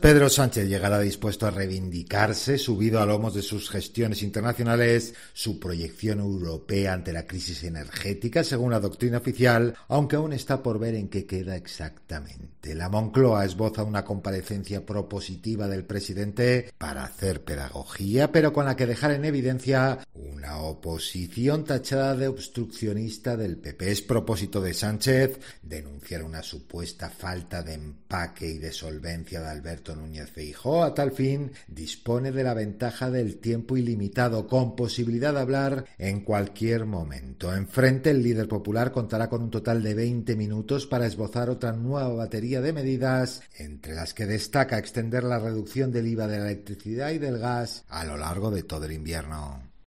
Pedro Sánchez llegará dispuesto a reivindicarse, subido a lomos de sus gestiones internacionales, su proyección europea ante la crisis energética, según la doctrina oficial, aunque aún está por ver en qué queda exactamente. La Moncloa esboza una comparecencia propositiva del presidente para hacer pedagogía, pero con la que dejar en evidencia una oposición tachada de obstruccionista del PP. Es propósito de Sánchez denunciar una supuesta falta de empaque y de solvencia de Alberto Núñez Feijóo. A tal fin, dispone de la ventaja del tiempo ilimitado, con posibilidad de hablar en cualquier momento. Enfrente, el líder popular contará con un total de 20 minutos para esbozar otra nueva batería de medidas, entre las que destaca extender la reducción del IVA de la electricidad y del gas a lo largo de todo el invierno.